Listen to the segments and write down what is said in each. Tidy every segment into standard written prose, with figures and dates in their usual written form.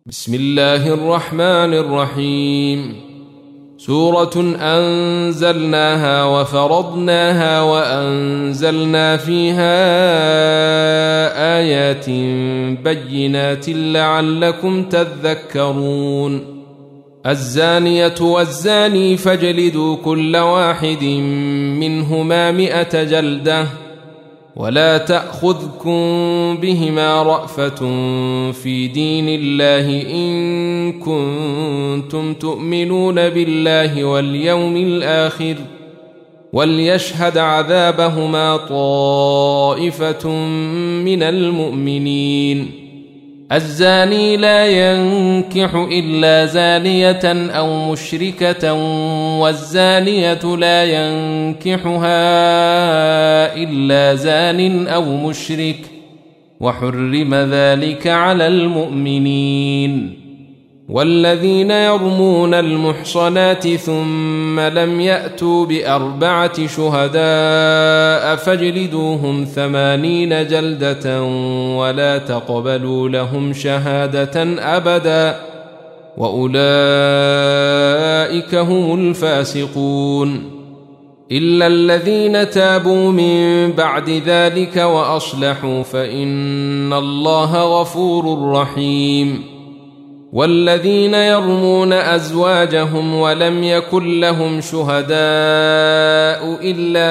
بسم الله الرحمن الرحيم. سورة أنزلناها وفرضناها وأنزلنا فيها آيات بينات لعلكم تذكرون. الزانية والزاني فاجلدوا كل واحد منهما 100 جلدة ولا تأخذكم بهما رأفة في دين الله إن كنتم تؤمنون بالله واليوم الآخر وليشهد عذابهما طائفة من المؤمنين. الزاني لا ينكح إلا زانية أو مشركة والزانية لا ينكحها إلا زان أو مشرك وحرم ذلك على المؤمنين. والذين يرمون المحصنات ثم لم يأتوا ب4 شهداء فاجلدوهم 80 جلدة ولا تقبلوا لهم شهادة أبدا وأولئك هم الفاسقون. إلا الذين تابوا من بعد ذلك وأصلحوا فإن الله غفور رحيم. والذين يرمون أزواجهم ولم يكن لهم شهداء إلا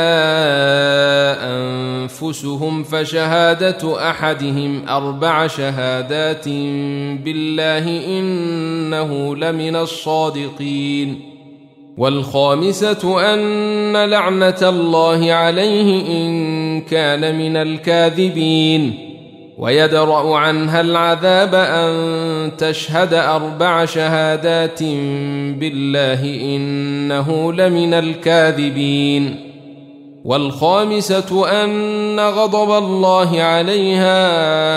أنفسهم فشهادة أحدهم 4 شهادات بالله إنه لمن الصادقين. والخامسة أن لعنة الله عليه إن كان من الكاذبين. ويدرأ عنها العذاب أن تشهد 4 شهادات بالله إنه لمن الكاذبين. والخامسة أن غضب الله عليها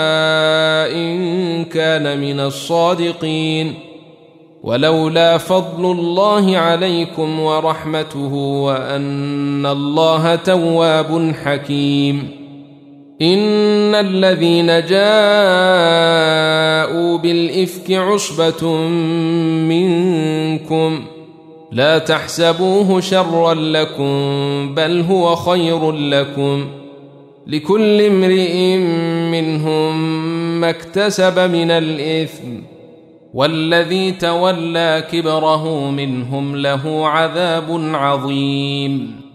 إن كان من الصادقين. ولولا فضل الله عليكم ورحمته وأن الله تواب حكيم. إن الذين جاءوا بالإفك عصبة منكم لا تحسبوه شرا لكم بل هو خير لكم لكل امرئ منهم ما اكتسب من الإثم والذي تولى كبره منهم له عذاب عظيم.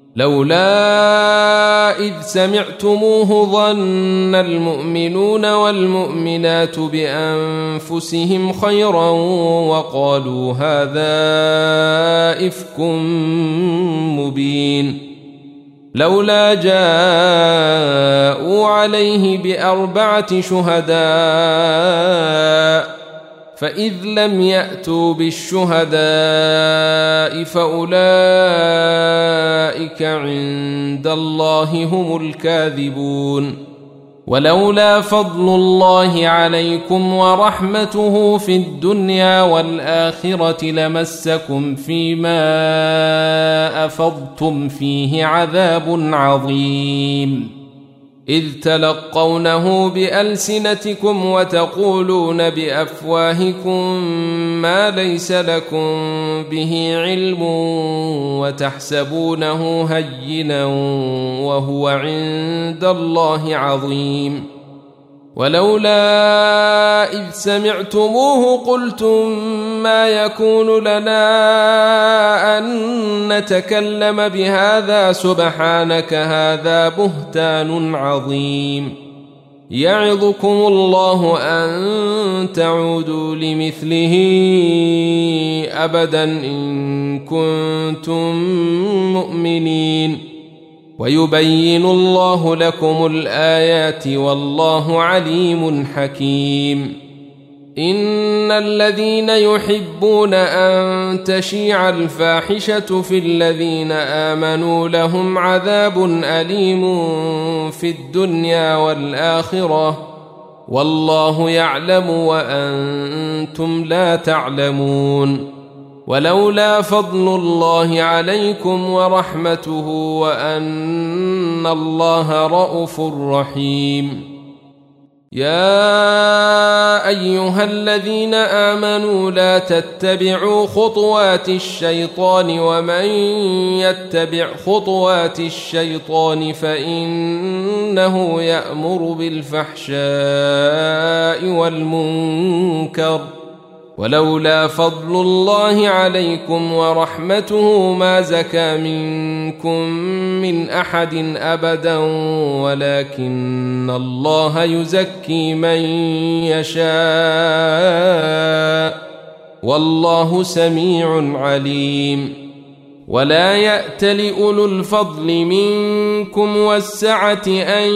لولا إذ سمعتموه ظن المؤمنون والمؤمنات بأنفسهم خيرا وقالوا هذا إفك مبين. لولا جاءوا عليه ب4 شهداء فإذ لم يأتوا بالشهداء فأولئك عند الله هم الكاذبون. ولولا فضل الله عليكم ورحمته في الدنيا والآخرة لمسكم فيما أفضتم فيه عذاب عظيم. إذ تلقونه بألسنتكم وتقولون بأفواهكم ما ليس لكم به علم وتحسبونه هينا وهو عند الله عظيم. ولولا إذ سمعتموه قلتم ما يكون لنا أن نتكلم بهذا سبحانك هذا بهتان عظيم. يعظكم الله أن تعودوا لمثله أبدا إن كنتم مؤمنين. ويبين الله لكم الآيات والله عليم حكيم. إن الذين يحبون أن تشيع الفاحشة في الذين آمنوا لهم عذاب أليم في الدنيا والآخرة والله يعلم وأنتم لا تعلمون. ولولا فضل الله عليكم ورحمته وأن الله رءوف رحيم. يا أيها الذين آمنوا لا تتبعوا خطوات الشيطان ومن يتبع خطوات الشيطان فإنه يأمر بالفحشاء والمنكر ولولا فضل الله عليكم ورحمته ما زكى منكم من أحد أبدا ولكن الله يزكي من يشاء والله سميع عليم ولا يأتل أولو الفضل منكم والسعة أن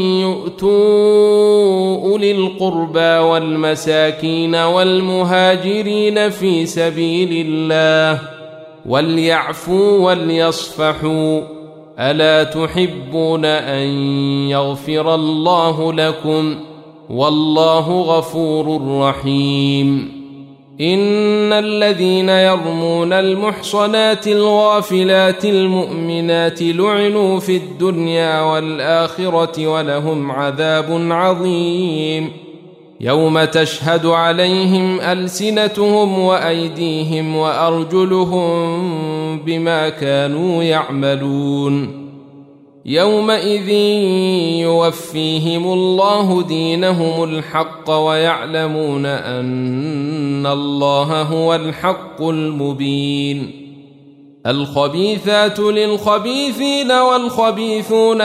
يؤتوا أولي القربى والمساكين والمهاجرين في سبيل الله وليعفوا وليصفحوا ألا تحبون أن يغفر الله لكم والله غفور رحيم إن الذين يرمون المحصنات الغافلات المؤمنات لعنوا في الدنيا والآخرة ولهم عذاب عظيم يوم تشهد عليهم ألسنتهم وأيديهم وأرجلهم بما كانوا يعملون يومئذ يوفيهم الله دينهم الحق ويعلمون أن الله هو الحق المبين الخبيثات للخبيثين والخبيثون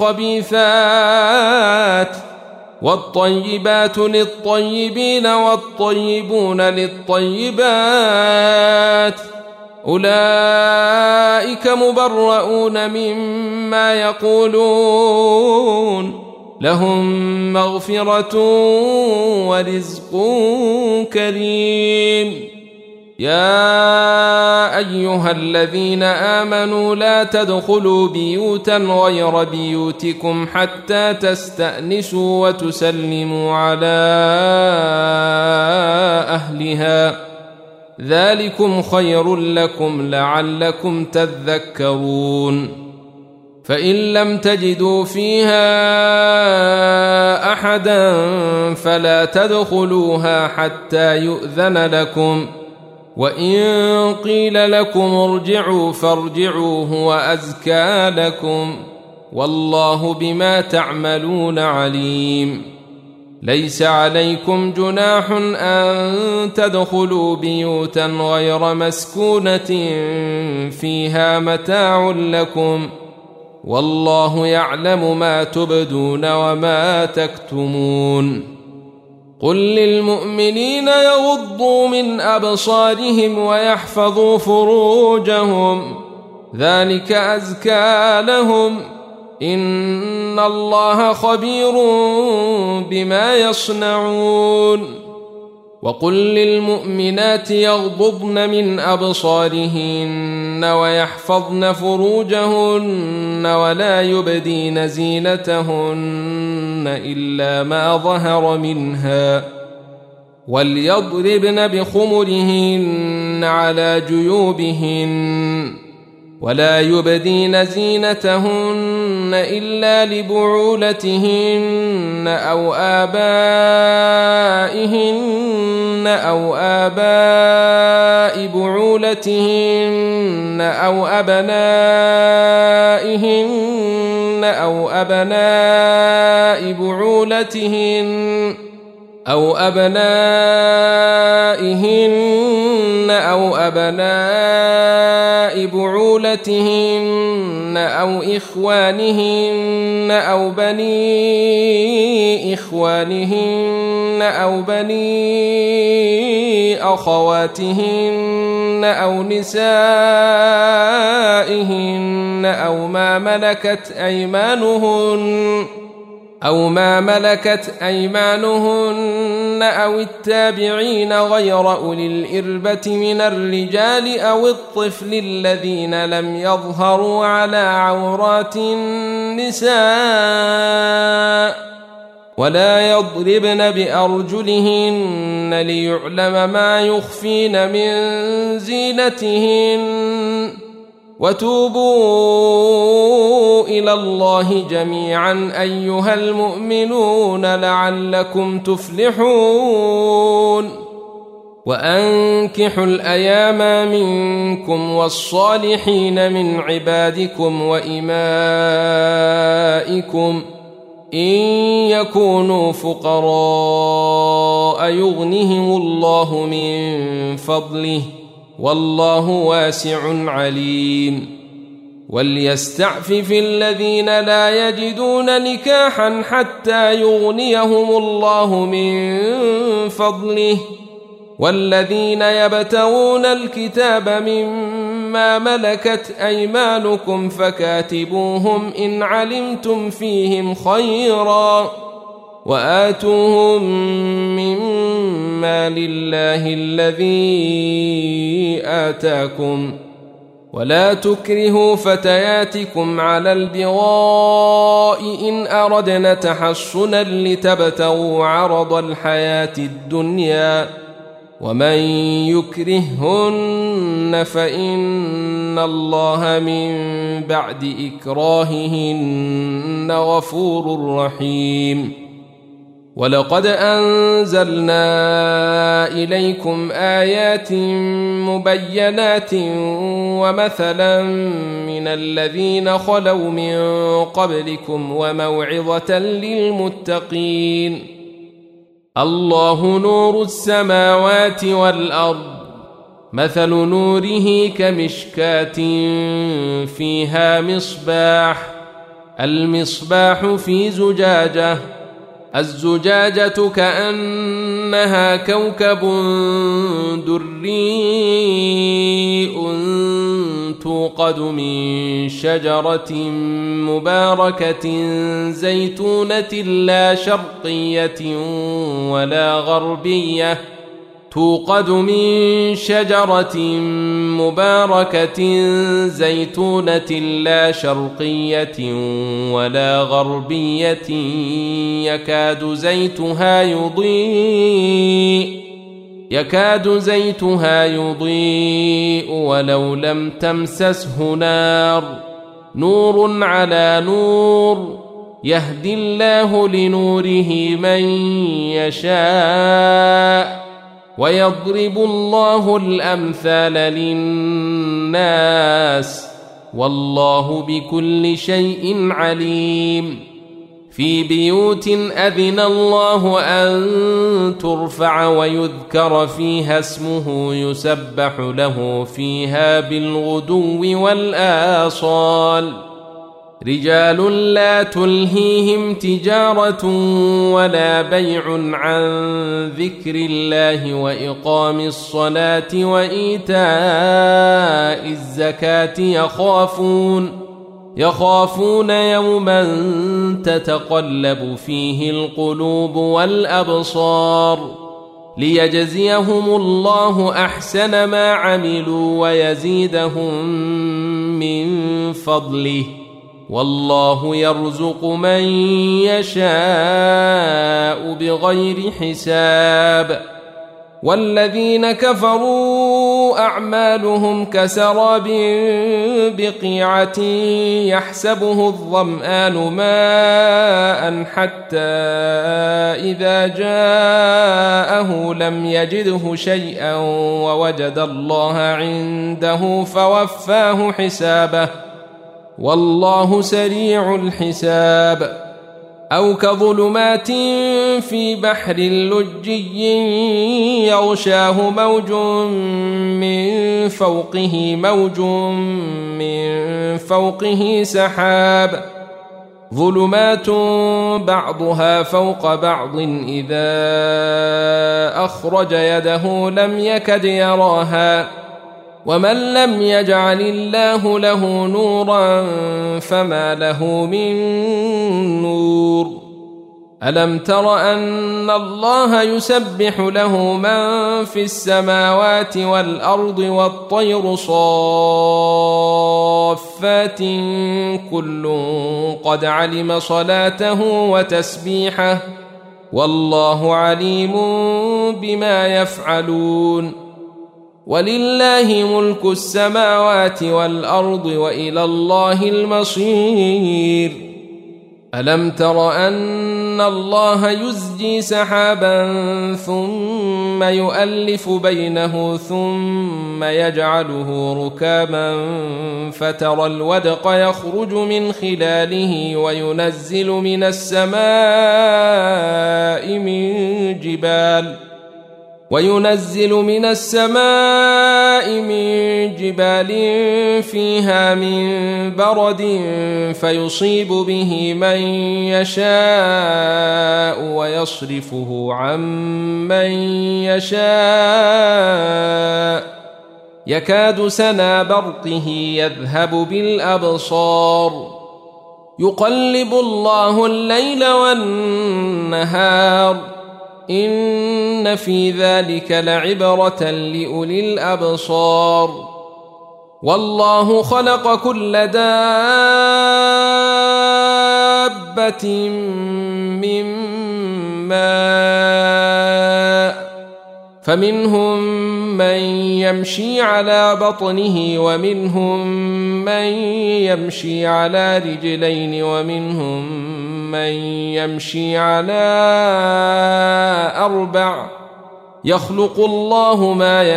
للخبيثات والطيبات للطيبين والطيبون للطيبات أولئك مبرؤون مما يقولون لهم مغفرة ورزق كريم يا أيها الذين آمنوا لا تدخلوا بيوتا غير بيوتكم حتى تستأنسوا وتسلموا على أهلها ذلكم خير لكم لعلكم تذكرون فإن لم تجدوا فيها أحدا فلا تدخلوها حتى يؤذن لكم وإن قيل لكم ارجعوا فارجعوا هو أزكى لكم والله بما تعملون عليم ليس عليكم جناح أن تدخلوا بيوتا غير مسكونة فيها متاع لكم والله يعلم ما تبدون وما تكتمون قل للمؤمنين يغضوا من أبصارهم ويحفظوا فروجهم ذلك أزكى لهم إن الله خبير بما يصنعون وقل للمؤمنات يغضضن من أبصارهن ويحفظن فروجهن ولا يبدين زينتهن إلا ما ظهر منها وليضربن بخمرهن على جيوبهن ولا يبدين زينتهن إلا لبعولتهن أو آباء بعولتهن أو أبنائهن أو أبناء بعولتهن أو أبنائهن أو أبناء بعولتهن أو إخوانهن أو بني إخوانهن أو بني أخواتهن أو نسائهن أو ما ملكت أيمانهن أو التابعين غير أولي الإربة من الرجال أو الطفل الذين لم يظهروا على عورات النساء ولا يضربن بأرجلهن ليعلم ما يخفين من زينتهن وتوبوا إلى الله جميعا أيها المؤمنون لعلكم تفلحون وأنكحوا الأيام منكم والصالحين من عبادكم وإمائكم إن يكونوا فقراء يغنهم الله من فضله والله واسع عليم وليستعفف الذين لا يجدون نكاحا حتى يغنيهم الله من فضله والذين يبتغون الكتاب مما ملكت أيمانكم فكاتبوهم إن علمتم فيهم خيرا وآتوهم مما لله الذي آتاكم ولا تكرهوا فتياتكم على البغاء إن أردنا تحصنا لتبتغوا عرض الحياة الدنيا ومن يكرههن فإن الله من بعد إكراههن غفور رحيم ولقد أنزلنا إليكم آيات مبينات ومثلا من الذين خلوا من قبلكم وموعظة للمتقين الله نور السماوات والأرض مثل نوره كمشكاة فيها مصباح المصباح في زجاجة الزجاجة كأنها كوكب دري توقد من شجرة مباركة زيتونة لا شرقية ولا غربية توقد من شجرة مباركة زيتونة لا شرقية ولا غربية يكاد زيتها يضيء ولو لم تمسسه نار نور على نور يهدي الله لنوره من يشاء ويضرب الله الأمثال للناس والله بكل شيء عليم في بيوت أذن الله أن ترفع ويذكر فيها اسمه يسبح له فيها بالغدو والآصال رجال لا تلهيهم تجارة ولا بيع عن ذكر الله وإقام الصلاة وإيتاء الزكاة يخافون يوما تتقلب فيه القلوب والأبصار ليجزيهم الله أحسن ما عملوا ويزيدهم من فضله والله يرزق من يشاء بغير حساب والذين كفروا أعمالهم كسراب بقيعة يحسبه الظمآن ماء حتى إذا جاءه لم يجده شيئا ووجد الله عنده فوفاه حسابه والله سريع الحساب أو كظلمات في بحر لجي يغشاه موج من فوقه سحاب ظلمات بعضها فوق بعض إذا أخرج يده لم يكد يراها ومن لم يجعل الله له نورا فما له من نور ألم تر أن الله يسبح له من في السماوات والأرض والطير صافات كل قد علم صلاته وتسبيحه والله عليم بما يفعلون ولله ملك السماوات والأرض وإلى الله المصير. ألم تر أن الله يزجي سحابا ثم يؤلف بينه ثم يجعله ركاما فترى الودق يخرج من خلاله وينزل من السماء من جبال فيها من برد فيصيب به من يشاء ويصرفه عن من يشاء يكاد سنا برقه يذهب بالأبصار يقلب الله الليل والنهار إن في ذلك لعبرة لأولي الأبصار. والله خلق كل دابة من ماء فمنهم من يمشي على بطنه ومنهم من يمشي على رجلين ومنهم من يمشي على أربع يخلق الله ما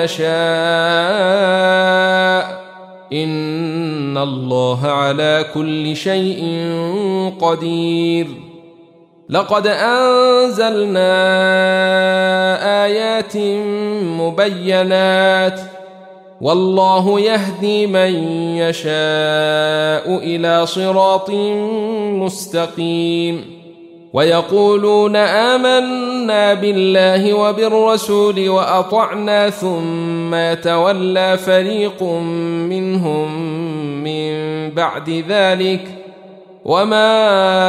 يشاء إن الله على كل شيء قدير. لقد أنزلنا آيات مبينات والله يهدي من يشاء إلى صراط مستقيم. ويقولون آمنا بالله وبالرسول وأطعنا ثم يتولى فريق منهم من بعد ذلك وما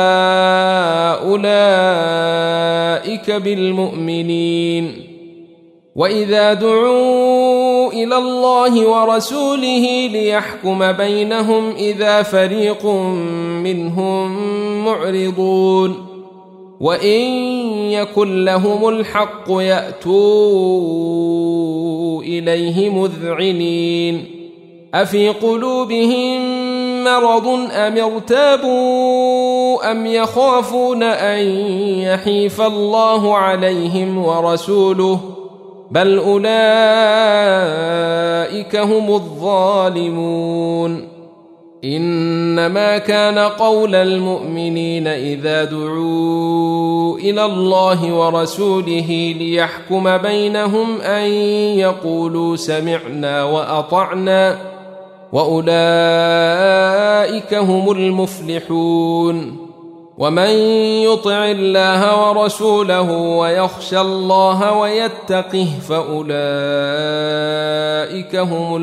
أولئك بالمؤمنين. وإذا دعوا إلى الله ورسوله ليحكم بينهم إذا فريق منهم معرضون وإن يكن لهم الحق يأتوا إليه مذعنين أفي قلوبهم مرض أم ارتابوا أم يخافون أن يحيف الله عليهم ورسوله بل أولئك هم الظالمون. إنما كان قول المؤمنين إذا دعوا إلى الله ورسوله ليحكم بينهم أن يقولوا سمعنا وأطعنا وأولئك هم المفلحون. ومن يطع الله ورسوله ويخشى الله ويتقه فأولئك هم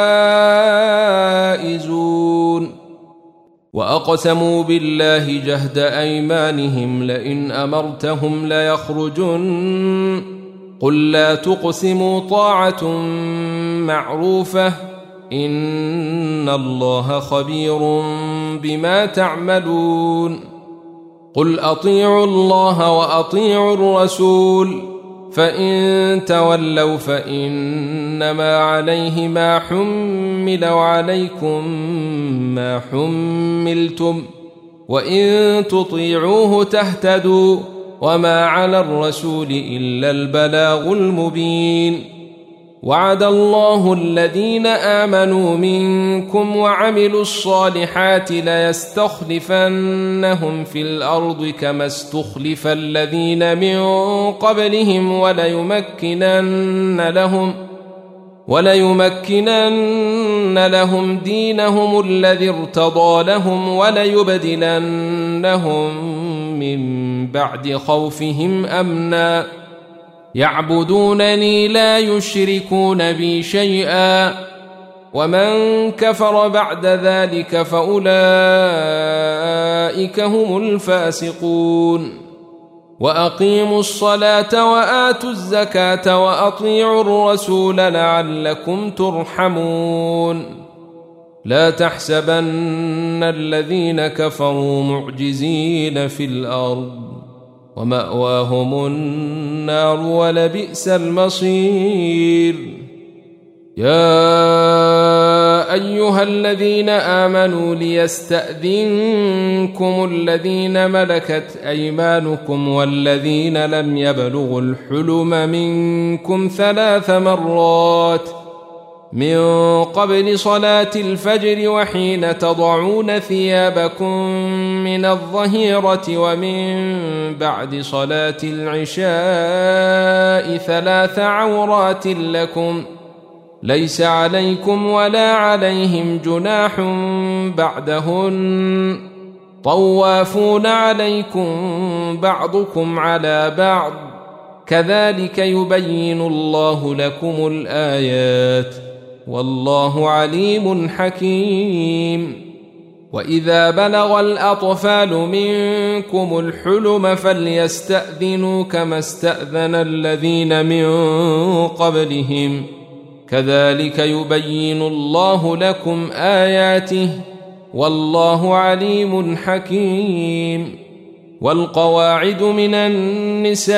الفائزون. وأقسموا بالله جهد أيمانهم لئن أمرتهم ليخرجن قل لا تقسموا طاعة معروفة إن الله خبير بما تعملون. قل أطيعوا الله وأطيعوا الرسول فإن تولوا فإنما عليه ما حمل وعليكم ما حملتم وإن تطيعوه تهتدوا وما على الرسول إلا البلاغ المبين. وعد الله الذين آمنوا منكم وعملوا الصالحات ليستخلفنهم في الأرض كما استخلف الذين من قبلهم وليمكنن لهم دينهم الذي ارتضى لهم وليبدلنهم من بعد خوفهم أمنا يعبدونني لا يشركون بي شيئا ومن كفر بعد ذلك فأولئك هم الفاسقون. وأقيموا الصلاة وآتوا الزكاة وأطيعوا الرسول لعلكم ترحمون. لا تحسبن الذين كفروا معجزين في الأرض ومأواهم النار ولبئس المصير. يا أيها الذين آمنوا ليستأذنكم الذين ملكت أيمانكم والذين لم يبلغوا الحلم منكم 3 مرات من قبل صلاة الفجر وحين تضعون ثيابكم من الظهيرة ومن بعد صلاة العشاء 3 عورات لكم ليس عليكم ولا عليهم جناح بعدهن طوافون عليكم بعضكم على بعض كذلك يبين الله لكم الآيات والله عليم حكيم. وإذا بلغ الأطفال منكم الحلم فليستأذنوا كما استأذن الذين من قبلهم كذلك يبين الله لكم آياته والله عليم حكيم. والقواعد من النساء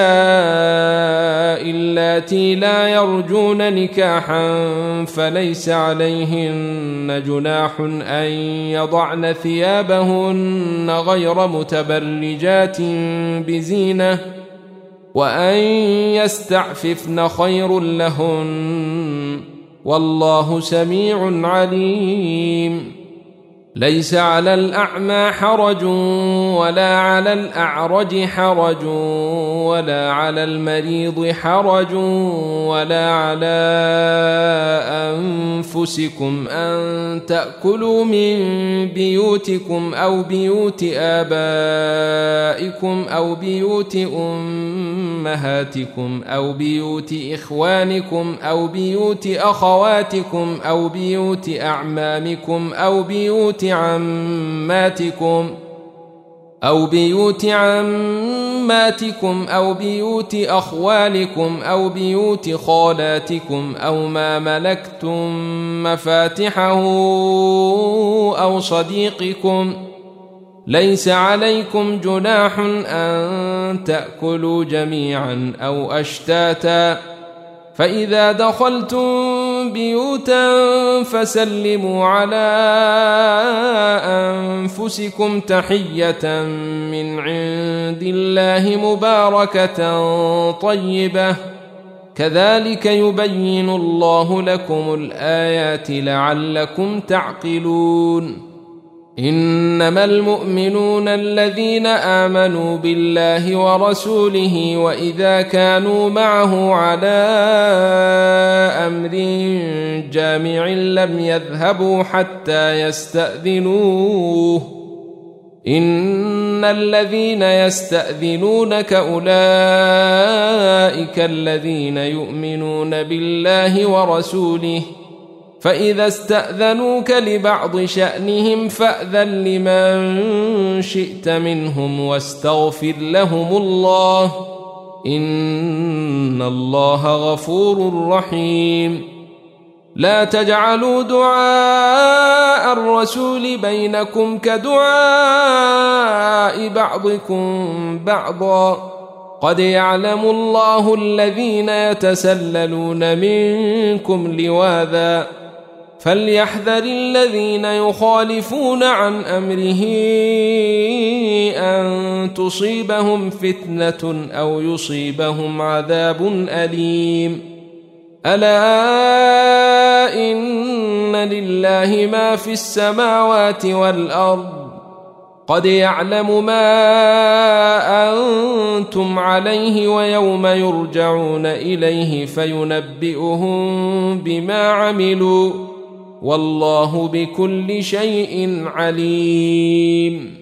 اللاتي لا يرجون نكاحا فليس عليهن جناح أن يضعن ثيابهن غير متبرجات بزينة وأن يستعففن خير لهن والله سميع عليم. ليس على الأعمى حرج ولا على الأعرج حرج ولا على المريض حرج ولا على أنفسكم أن تأكلوا من بيوتكم أو بيوت آبائكم أو بيوت أمهاتكم أو بيوت إخوانكم أو بيوت أخواتكم أو بيوت أعمامكم أو بيوت عماتكم أو بيوت بيوت أخوالكم أو بيوت خالاتكم أو ما ملكتم مفاتحه أو صديقكم ليس عليكم جناح أن تأكلوا جميعا أو أشتاتا فإذا دخلتم بيوتا فسلموا على أنفسكم تحية من عند الله مباركة طيبة كذلك يبين الله لكم الآيات لعلكم تعقلون. إنما المؤمنون الذين آمنوا بالله ورسوله وإذا كانوا معه على أمر جامع لم يذهبوا حتى يستأذنوه إن الذين يستأذنونك أولئك الذين يؤمنون بالله ورسوله فإذا استأذنوك لبعض شأنهم فأذن لمن شئت منهم واستغفر لهم الله إن الله غفور رحيم. لا تجعلوا دعاء الرسول بينكم كدعاء بعضكم بعضا قد يعلم الله الذين يتسللون منكم لواذا فليحذر الذين يخالفون عن أمره أن تصيبهم فتنة أو يصيبهم عذاب أليم. ألا إن لله ما في السماوات والأرض قد يعلم ما أنتم عليه ويوم يرجعون إليه فينبئهم بما عملوا والله بكل شيء عليم.